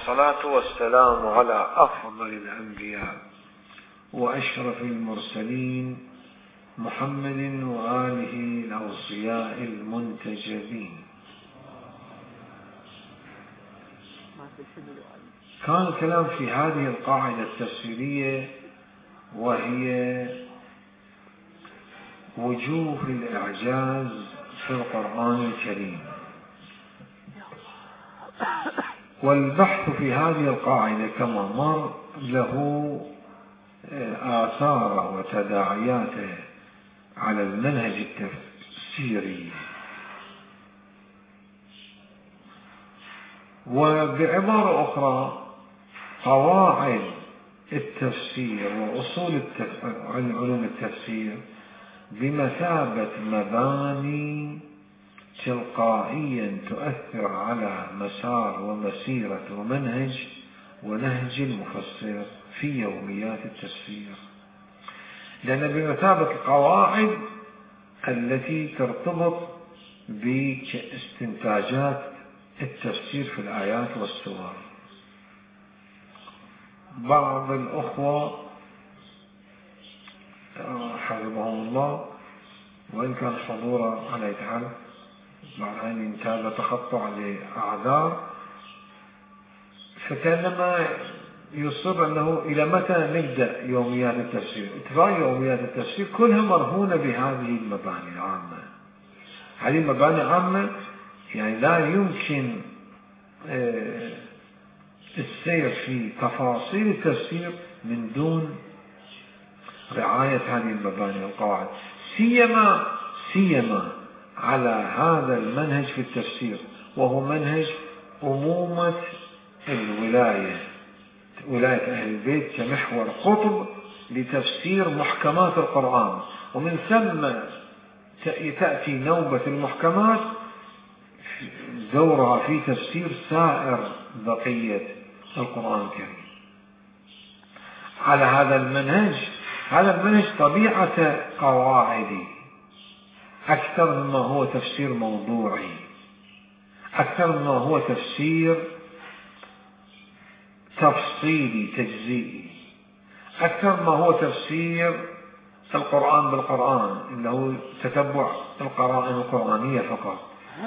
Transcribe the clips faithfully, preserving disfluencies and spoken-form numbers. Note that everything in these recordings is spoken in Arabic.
والصلاة والسلام على أفضل الأنبياء وأشرف المرسلين محمد وآله الأوصياء المنتجبين. كان الكلام في هذه القاعدة التفسيرية وهي وجوه الإعجاز في القرآن الكريم، والبحث في هذه القاعدة كما مر له آثار وتداعياته على المنهج التفسيري. وبعبارة أخرى قواعد التفسير وأصول علوم التفسير بمثابة مباني تلقائيا تؤثر على مسار ومسيرة ومنهج ونهج المفسر في يوميات التفسير، لأن بمثابة القواعد التي ترتبط باستنتاجات التفسير في الآيات والسور. بعض الأخوة حفظهم الله وإن كان حضوره على يتحل بعدين ينتهى تخطع لأعذار، فكانما يصر أنه إلى متى نبدأ يوميات التفسير. اتفاق يوميات التفسير كلها مرهونة بهذه المباني العامة. هذه المباني العامة يعني لا يمكن السير في تفاصيل التفسير من دون رعاية هذه المباني والقواعد، سيما سيما على هذا المنهج في التفسير، وهو منهج أمومة الولاية، ولاية أهل البيت كمحور قطب لتفسير محكمات القرآن، ومن ثم تأتي نوبة المحكمات دورها في تفسير سائر بقية القرآن الكريم. على هذا المنهج هذا المنهج طبيعة قواعدي أكثر مما هو تفسير موضوعي، أكثر مما هو تفسير تفصيلي تجزئي، أكثر ما هو تفسير القرآن بالقرآن إنه تتبع القرائن القرآنية فقط.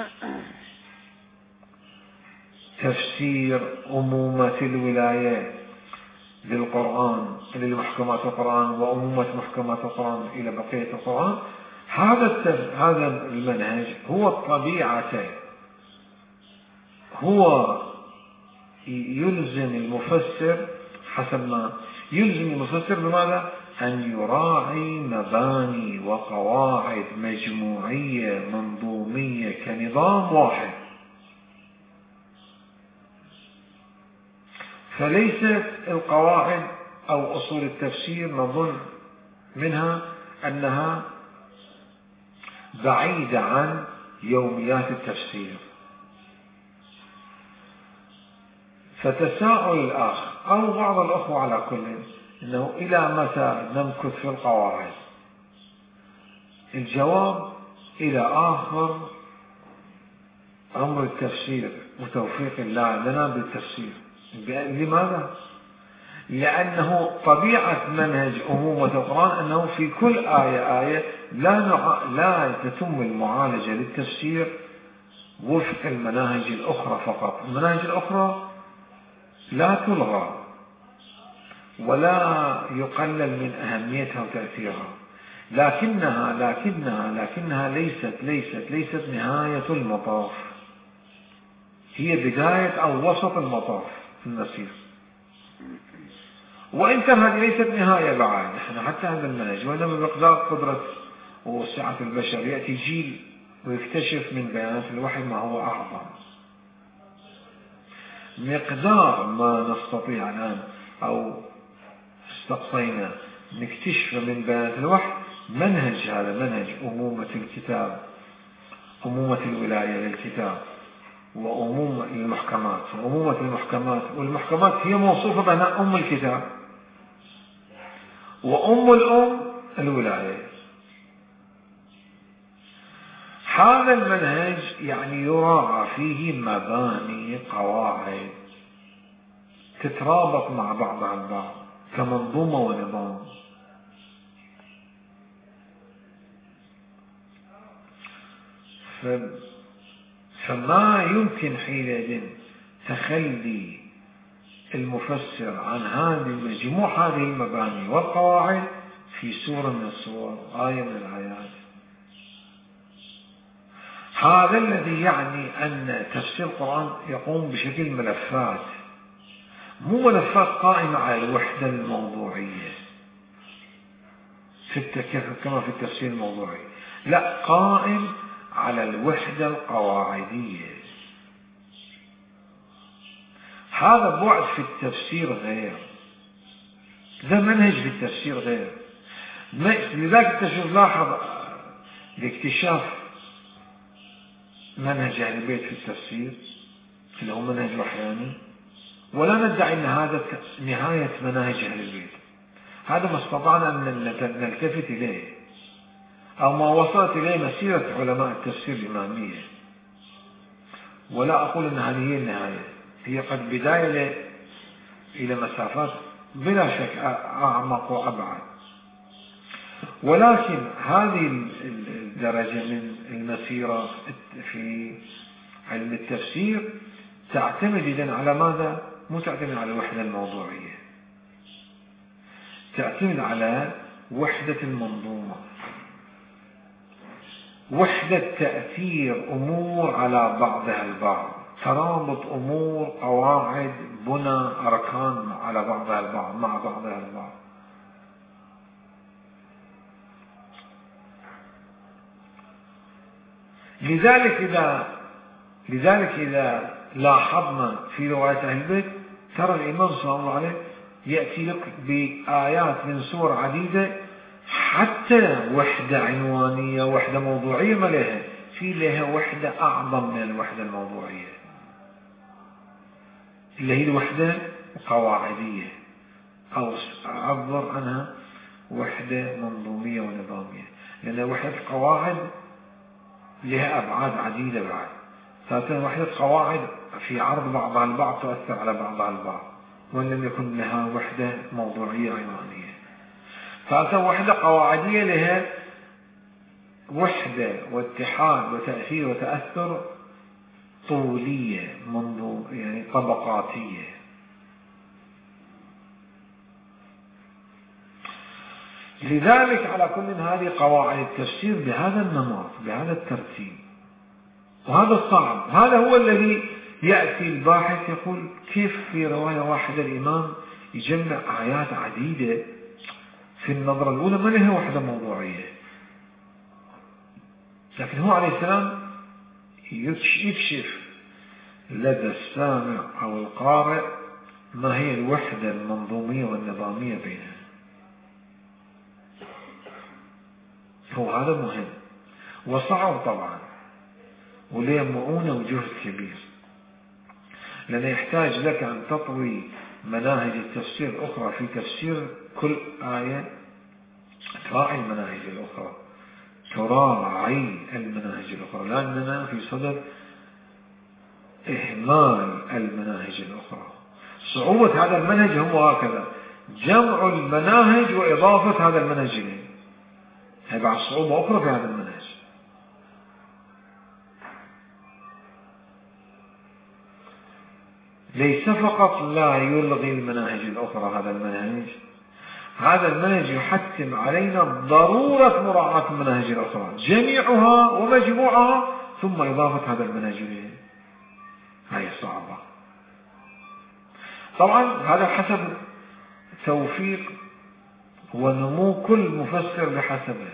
تفسير أمومة الولايات للقرآن للمحكمات القرآن وأمومة محكمات القرآن إلى بقية القرآن، هذا هذا المنهج هو الطبيعة، هو يلزم المفسر حسب ما يلزم المفسر بماذا؟ أن يراعي مباني وقواعد مجموعية منظومية كنظام واحد. فليست القواعد أو أصول التفسير نظن منها أنها بعيدة عن يوميات التفسير. فتساؤل الآخ أو بعض الأخوة على كل أنه إلى متى نمكث في القواعد؟ الجواب إلى آخر أمر التفسير وتوفيق الله لنا بالتفسير. لماذا؟ لأنه طبيعة منهج أمومة القرآن أنه في كل آية آية لا نع... لا تتم المعالجة للتفسير وفق المناهج الأخرى فقط. المناهج الأخرى لا تلغى ولا يقلل من أهميتها وتأثيرها، لكنها لكنها لكنها ليست ليست ليست نهاية المطاف، هي بداية أو وسط المطاف في المسير. وإن كان هذه ليست نهاية بعد، نحن حتى هذا المنهج وإنما بمقدار قدرة وسعة البشر يأتي جيل ويكتشف من بيانات الوحي ما هو أعظم. مقدار ما نستطيع الآن أو استقصينا نكتشف من بيانات الوحي منهج هذا منهج أمومة الكتاب، أمومة الولاية للكتاب وأمومة المحكمات. وأمومة المحكمات والمحكمات هي موصوفة بأنها أم الكتاب، وأم الأم الولاية. هذا المنهج يعني يراعى فيه مباني قواعد تترابط مع بعضها البعض كمنظومة ونظام. فما يمكن حينئذ تخلي المفسر عن هذه مجموع هذه المباني والقواعد في سورة من السور، آية من الآيات. هذا الذي يعني أن تفسير القرآن يقوم بشكل ملفات، مو ملفات قائمة على الوحدة الموضوعية في كما في التفسير الموضوعي، لا، قائم على الوحدة القواعدية. هذا بعد في التفسير غير، ذا منهج في التفسير غير. لذلك التفسير لاحظ لاكتشاف منهج أهل البيت في التفسير اللي هو منهج وحياني، ولا ندعي أن هذا نهاية مناهج أهل البيت، هذا ما استطعنا أن نلتفت إليه أو ما وصلت إليه مسيرة علماء التفسير الإمامية، ولا أقول أن هذه هي النهاية، هي قد بداية إلى مسافات بلا شك أعمق وأبعد. ولكن هذه الدرجة من المسيرة في علم التفسير تعتمد إذن على ماذا؟ مو تعتمد على الوحدة الموضوعية، تعتمد على وحدة المنظومة، وحدة تأثير أمور على بعضها البعض، ترابط أمور، قواعد، بنى، أركان على بعضها البعض مع بعضها البعض. لذلك إذا لذلك إذا لاحظنا في رواية أهل البيت ترى الإمام صلى الله عليه يأتي لك بآيات من سور عديدة، حتى وحدة عنوانية وحدة موضوعية ما لها، في لها وحدة أعظم من الوحدة الموضوعية اللي هي الوحدة القواعدية، أو أعبر عنها وحدة منظومية ونظامية، لأن وحدة القواعد لها أبعاد عديدة بعد. ثالثا وحدة قواعد في عرض بعضها البعض تؤثر على بعضها البعض وإن لم يكن لها وحدة موضوعية عنوانية. ثالثا وحدة قواعدية لها وحدة واتحاد وتأثير وتأثر طولية منذ يعني طبقاتية. لذلك على كل هذه قواعد التفسير بهذا النمط بهذا الترتيب، وهذا صعب. هذا هو الذي يأتي الباحث يقول كيف في رواية واحدة الإمام يجمع آيات عديدة في النظرة الأولى ما لها وحدة موضوعية، لكن هو عليه السلام يكشف لدى السامع أو القارئ ما هي الوحدة المنظومية والنظامية بينها. هو هذا مهم وصعب طبعا، وليه معونة وجهد كبير، لأنه يحتاج لك أن تطوي مناهج التفسير الأخرى في تفسير كل آية، تراعي المناهج الأخرى، تراعي المناهج الأخرى، لأننا في صدد إهمال المناهج الأخرى. صعوبة هذا المنهج هو هكذا، جمع المناهج وإضافة هذا المنهج إليه، هي بعد صعوبة أخرى في هذا المنهج. ليس فقط لا يلغي المناهج الأخرى، هذا المنهج هذا المنهج يحتم علينا ضرورة مراعاة المناهج الأخرى جميعها ومجموعها ثم إضافة هذا المنهج إليه، هذه صعبة. طبعا هذا حسب توفيق ونمو كل مفسر بحسبه.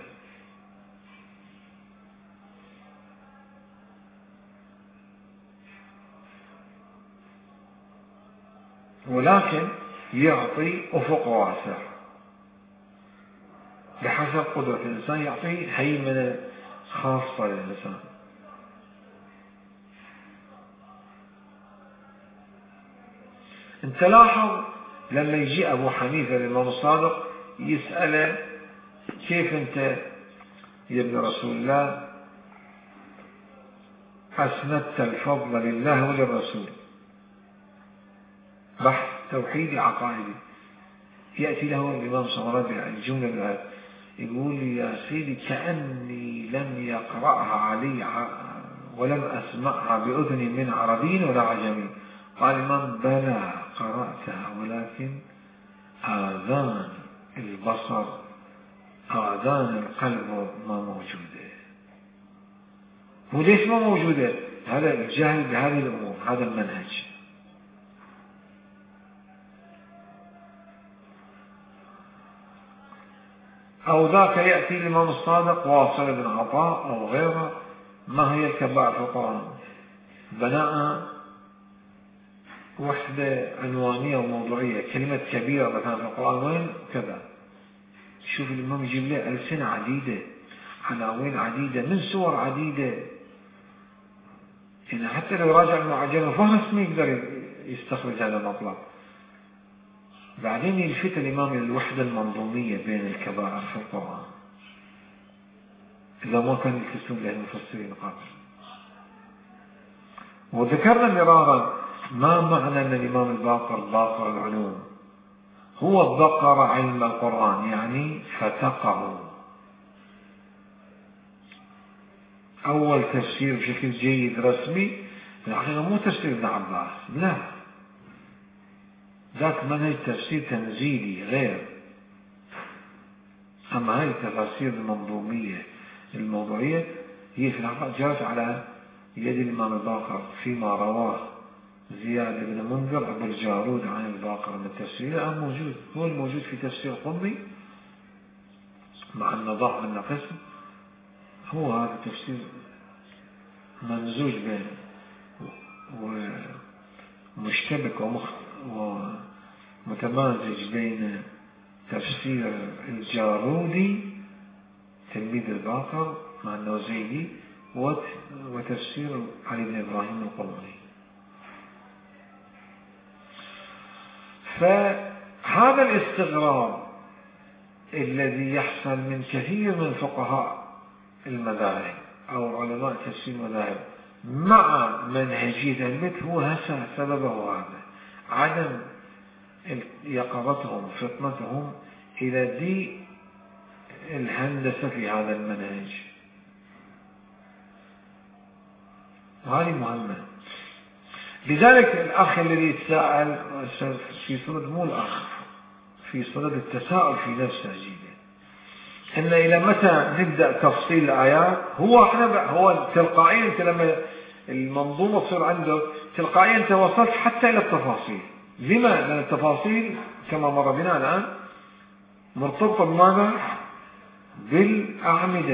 ولكن يعطي أفق واسع بحسب قدرة الإنسان، يعطي هيمنة خاصة للإنسان. انت لاحظ لما يجي أبو حنيفة الإمام الصادق يسأله كيف أنت يا ابن رسول الله أسندت الفضل لله وللرسول، بحث توحيدي عقائدي. يأتي له الإمام صمرادي الجملة الآن يقول لي يا سيدي كأني لم يقرأها علي ولم أسمعها بأذني من عربي ولا عجمي. قال الإمام بلى قرأتها ولكن آذان البصر آذان القلب ما موجودة. وليش ما موجودة؟ هذا الجهل بهذه الأمور، هذا المنهج. أو ذاك يأتي الإمام الصادق واصل بن عطاء أو غيره ما هي الكبائر في القرآن؟ بناء وحدة عنوانية وموضوعية. كلمة كبيرة مثلا في القرآن وين كذا. شوف الإمام يجيب له ألسنة عديدة، عناوين عديدة من سور عديدة. يعني حتى لو راجع المعجم الفهرس ما يقدر يستخرج هذا المطلب. بعدين يلفت الإمام الوحدة المنظومية بين الكبائر في القرآن إذا ما كان يلتزم له المفسرين قبل. وذكرنا مرارا ما معنى أن الإمام الباقر باقر العلوم. هو بقر علم القرآن يعني فتقه. أول تفسير بشكل جيد رسمي الحقيقة مو تفسير ابن عباس، لا، ذاك منهج تفسير تنزيلي غير. أما هاي التفاسير المنظومية الموضوعية هي في الحقيقة جاءت على يد الإمام الباقر فيما رواه زياد بن منذر أبو الجارود عن الباقر من التفسير الآن موجود. هو الموجود في تفسير قمي مع النضاع من قسم. هو هذا التفسير ممزوج بين ومشتبك ومتمازج بين تفسير الجارودي تلميذ الباقر مع النوزيلي وتفسير علي بن إبراهيم القمري. فهذا الاستغراب الذي يحصل من كثير من فقهاء المذاهب أو علماء تفسير المذاهب مع منهجية البيت هو هسه سببه هذا عدم يقظتهم فطنتهم إلى دي الهندسة في هذا المنهج. وهذه مهمة. لذلك الأخ الذي يتساءل في صورة مو الأخ في صورة التساؤل في نفسه جيدا أن إلى متى نبدأ تفصيل الآيات. هو احنا هو تلقائيا أنت لما المنظومة تصير عنده تلقائيا أنت وصلت حتى إلى التفاصيل. لما؟ لأن التفاصيل كما مر بنا الآن مرتبطة بماذا؟ بالأعمدة.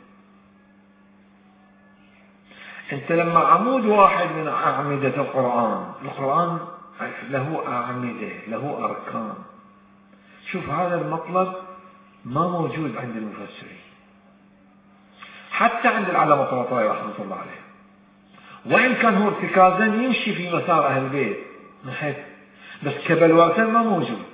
أنت لما عمود واحد من أعمدة القرآن، القرآن له أعمدة له أركان. شوف هذا المطلب ما موجود عند المفسرين حتى عند العلامة الطباطبائي رحمة الله عليه، وإن كان هو ارتكازا يمشي في مسار أهل البيت نحيث بس كبلوات ما موجود.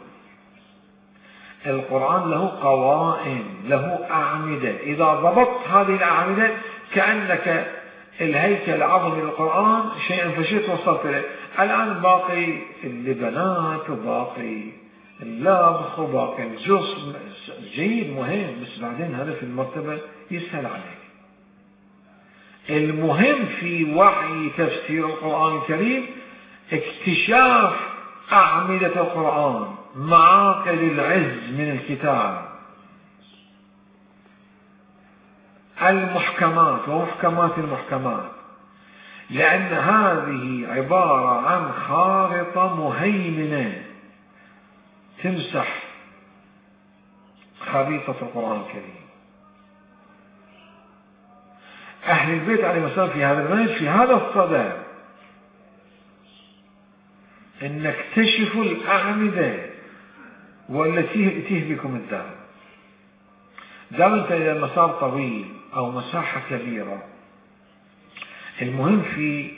القرآن له قوائم له أعمدة. إذا ضبطت هذه الأعمدة كأنك الهيكل العظمي للقرآن شيئا فشيء وصلت له. الآن باقي اللبنات وباقي اللبخ وباقي الجص جيد مهم، بس بعدين هذا في المرتبة يسهل عليك. المهم في وحي تفسير القرآن الكريم اكتشاف أعمدة القرآن معاقل العز من الكتاب المحكمات ومحكمات المحكمات، لأن هذه عبارة عن خارطة مهيمنة تمسح خريطة القرآن الكريم. أهل البيت عليه السلام في هذا المنهج في هذا الصدد أن نكتشفوا الأعمدة والتي تهلكم الذهب. دام أنت إذا المسار طويل أو مساحة كبيرة، المهم في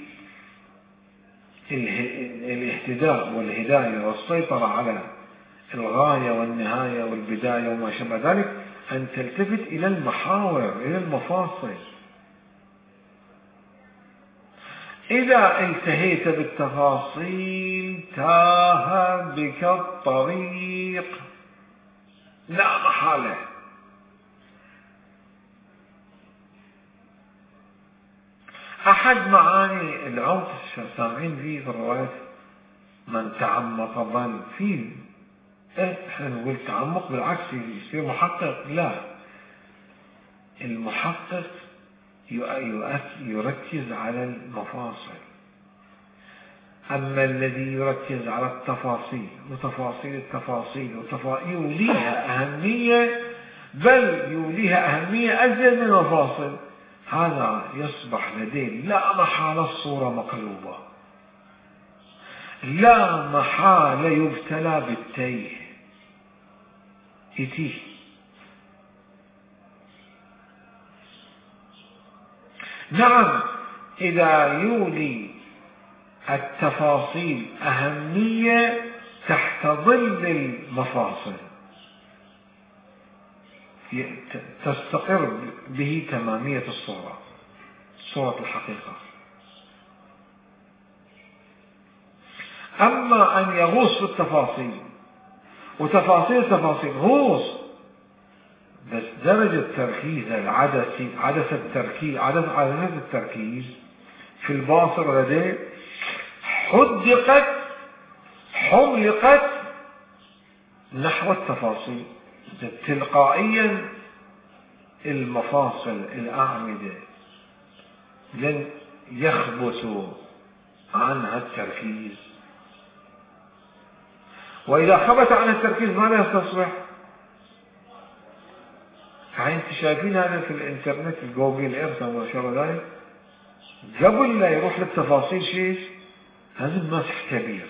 الاهتداء والهداية والسيطرة على الغاية والنهاية والبداية وما شابه ذلك أن تلتفت إلى المحاور إلى المفاصل. إذا انتهيت بالتفاصيل تاه الله بك الطريق، لا محالة. أحد معاني العمق سامعين فيه في الرواية من تعمق ظل فيه. احنا نقول تعمق بالعكس يصير محقق، لا، المحقق يركز على المفاصل، أما الذي يركز على التفاصيل وتفاصيل التفاصيل وتفا... يوليها أهمية، بل يوليها أهمية أزيد من المفاصل، هذا يصبح لديه لا محالة الصورة مقلوبة، لا محالة يبتلى بالتيه يتيه. نعم، إذا يولي التفاصيل أهمية تحت ظل المفاصل تستقر به تمامية الصورة، صورة الحقيقة. أما أن يغوص في التفاصيل وتفاصيل التفاصيل غوص، بس درجة تركيز العدسي عدسة التركيز عدسة عدسة التركيز في الباصر لديه حدقت حملقت نحو التفاصيل، تلقائيا المفاصل الأعمدة لن يخبث عنها التركيز، وإذا خبث عنها التركيز ماذا يستصبح؟ هاي انت شايفين هذا في الانترنت، الجوجل ايرث وما شابه ذلك، قبل لا يروح للتفاصيل شيء لازم ماسك كبير.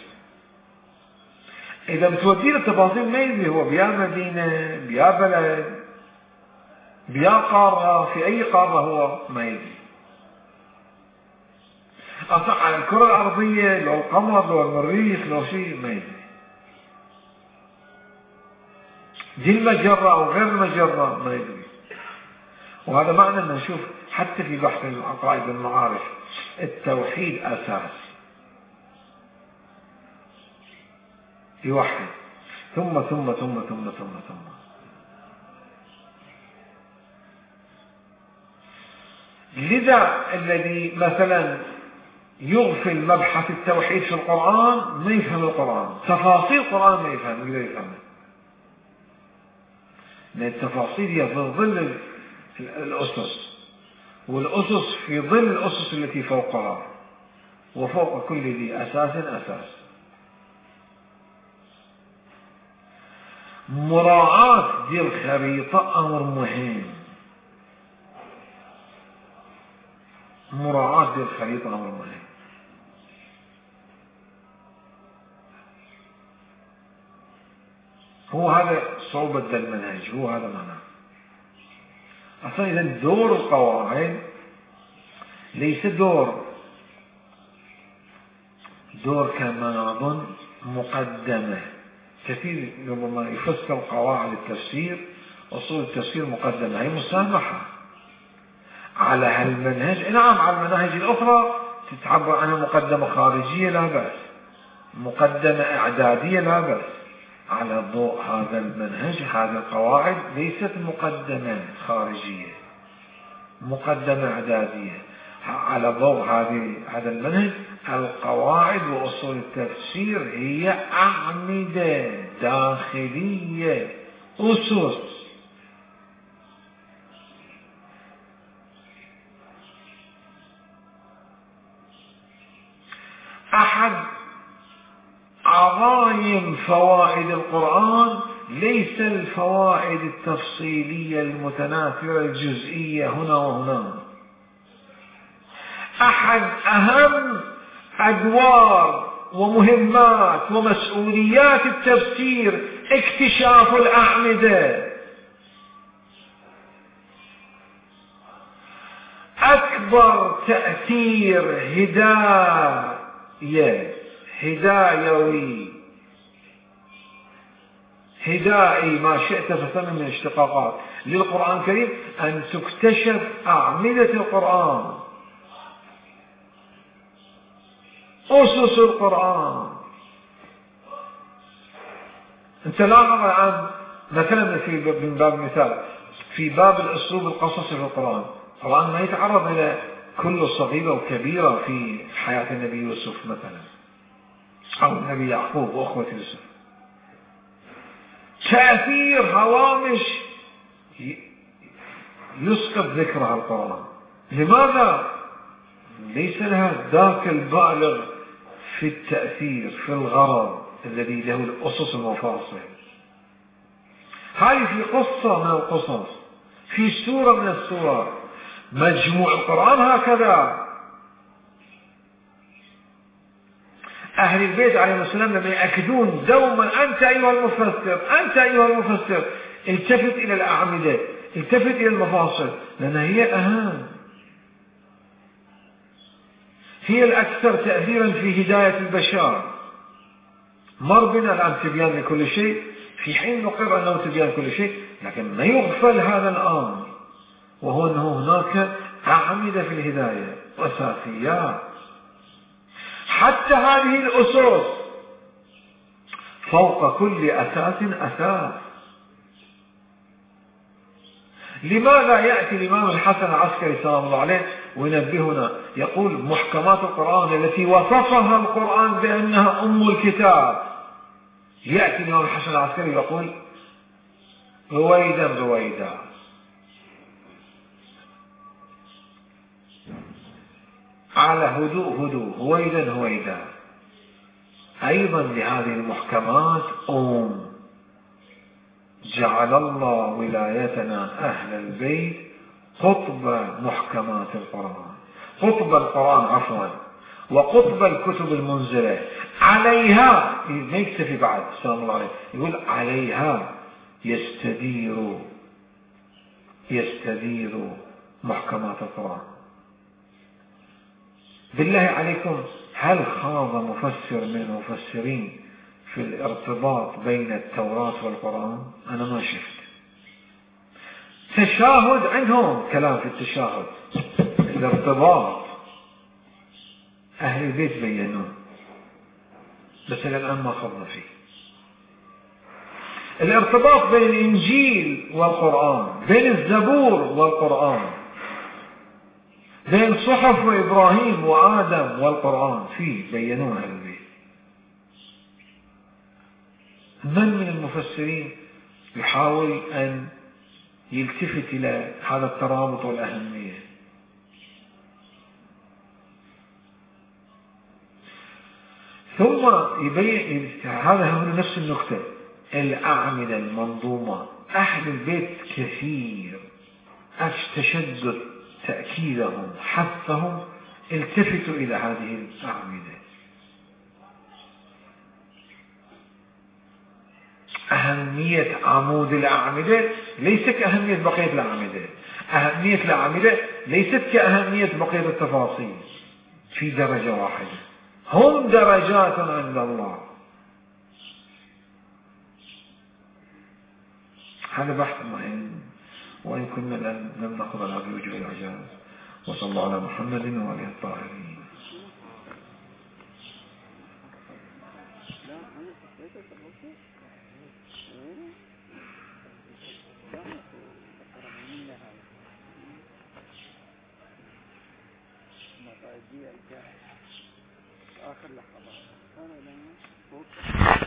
اذا بتوديه للتفاصيل ما يدري هو بيا مدينة بيا بلد بيا قارة، في اي قارة هو ما يدري، اصلا على الكرة الارضية لو القمر لو المريخ لو شيء ما يدري، دي المجرة او غير المجرة ما يدري. وهذا معنى ان نشوف حتى في بحث العقائد والمعارف التوحيد اساس، يوحد ثم ثم ثم ثم ثم ثم لذا الذي مثلا يغفل مبحث التوحيد في القرآن ما يفهم القرآن، تفاصيل القرآن ما يفهم، يقدر يفهم، لأن التفاصيل هي في ظل الأسس، والأسس في ظل الأسس التي فوقها، وفوق كل ذي أساس أساس. مراعاة دي الخريطة أمر مهم، مراعاة دي الخريطة أمر مهم. هو هذا صعوبة المنهج، هو هذا معناه. أصلا إذا دور القواعد ليس دور دور كمناظ مقدمة. كثير لما يفسر قواعد التفسير أصول التفسير مقدمة، هي مسامحة على هالمنهج. نعم، على المناهج الأخرى تتعبر عنها مقدمة خارجية لا بأس، مقدمة إعدادية لا بأس. على ضوء هذا المنهج هذه القواعد ليست مقدمة خارجية، مقدمة إعدادية. على ضوء هذه هذا المنهج القواعد وأصول التفسير هي أعمدة داخلية، أسس. أحد عظائم فوائد القرآن ليس الفوائد التفصيلية المتناثرة الجزئية هنا وهنا. أحد أهم أدوار ومهمات ومسؤوليات التفسير اكتشاف الأعمدة. أكبر تأثير هداية هدايوي هدائي ما شئت فسمي من اشتقاقات للقرآن الكريم أن تكتشف أعمدة القرآن، أسس القرآن. أنت لاحظ الآن مثلا في من باب مثال في باب الأسلوب القصصي في القرآن، القرآن ما يتعرض إلى كل صغيرة وكبيرة في حياة النبي يوسف مثلا أو النبي يعقوب وأخوة يوسف. تأثير هوامش يسقط ذكرها القرآن. لماذا؟ ليس لها ذاك البالغ في التأثير في الغرض الذي له الأسس المفاصل. هذه في قصة من القصص، في سورة من السور، مجموع القرآن هكذا. أهل البيت عليهم السلام لما يأكدون دوما أنت أيها المفسر، أنت أيها المفسر، التفت إلى الأعمدة، التفت إلى المفاصل، لأنها هي أهم، هي الأكثر تأثيرا في هداية البشر. مر بنا الآن تبيان لكل شيء، في حين نقر أنه تبيان كل شيء، لكن ما يغفل هذا الأمر، وهو أنه هناك أعمدة في الهداية وأساسيات. حتى هذه الأسس فوق كل أساس أساس. لماذا يأتي الإمام الحسن العسكري سلام الله عليه وينبهنا يقول محكمات القرآن التي وصفها القرآن بأنها أم الكتاب، يأتي الإمام الحسن العسكري يقول رويدا رويدا، على هدوء هدوء، هويدا هويدا. أيضا لهذه المحكمات أم. جعل الله ولايتنا أهل البيت قطب محكمات القرآن، قطب القرآن عفوا، وقطب الكتب المنزلة عليها. ما يكتفي بعد سلام الله عليه، يقول عليها يستدير يستدير محكمات القرآن. بالله عليكم، هل خاض مفسر من المفسرين في الارتباط بين التوراة والقرآن؟ أنا ما شفت. تشاهد عندهم كلام في التشاهد، الارتباط أهل البيت بينوه، بس الآن ما خضنا فيه. الارتباط بين الإنجيل والقرآن، بين الزبور والقرآن، بين صحف إبراهيم وآدم والقرآن، فيه بينوه أهل البيت. من من المفسرين يحاول أن يلتفت إلى هذا الترابط والأهمية؟ ثم يبين هذا هو نفس النقطة، الأعمدة المنظومة. أهل البيت كثير تشدد تأكيدهم حثهم التفتوا إلى هذه الأعمدة. أهمية عمود الأعمدة ليست كأهمية بقية الأعمدة، أهمية الأعمدة ليست كأهمية بقية التفاصيل، في درجة واحدة، هم درجات عند الله. هذا بحث مهم، وإن كنا لم نقض على بوجه الإعجاز. وصلى الله على محمد وآله الطاهرين. آخر لحظة